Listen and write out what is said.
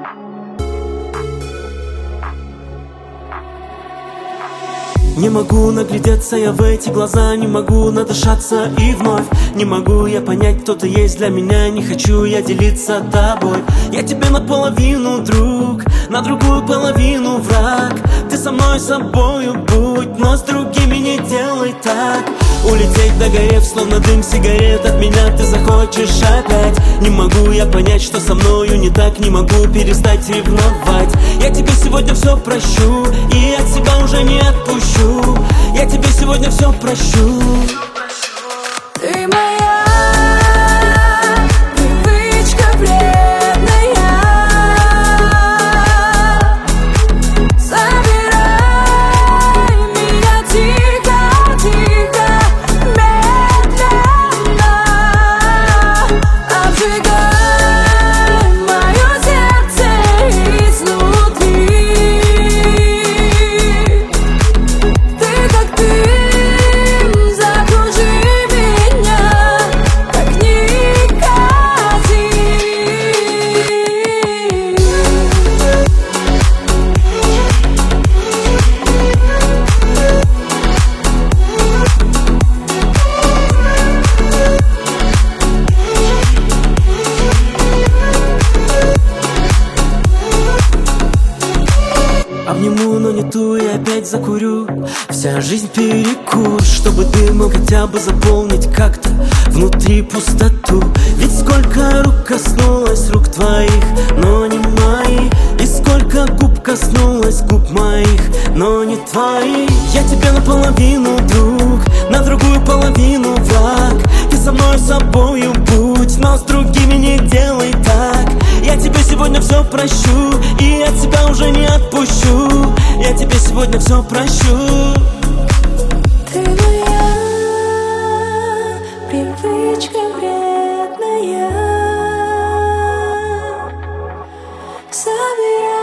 Не могу наглядеться я в эти глаза, не могу надышаться и вновь не могу я понять, кто ты есть для меня. Не хочу я делиться тобой. Я тебе наполовину друг, на другую половину враг. Ты со мной собою будь, но с другими не делай так. Улететь догорев, словно дым сигарет, от меня ты захочешь опять. Не могу я понять, что со мною не так, не могу перестать ревновать. Я тебе сегодня все прощу и от себя уже не отпущу. Я тебе сегодня все прощу. Ты моя привычка вредная. Забирай меня тихо, тихо, медленно. Обжигай мое сердце изнутри. Ты как дым, закружи меня, как никотин. Обниму, но не ту и опять закурю. Вся жизнь перекур, чтобы дым мог хотя бы заполнить как-то внутри пустоту. Ведь сколько рук коснулось рук твоих, но не моих. И сколько губ коснулось губ моих, но не твоих. Я тебе наполовину друг, на другую половину враг. Ты со мной собою будь, но с другими не делай так. Я тебе сегодня все прощу и от себя уже не отпущу. Я тебе сегодня все прощу. Ты моя привычка вредная. Забирай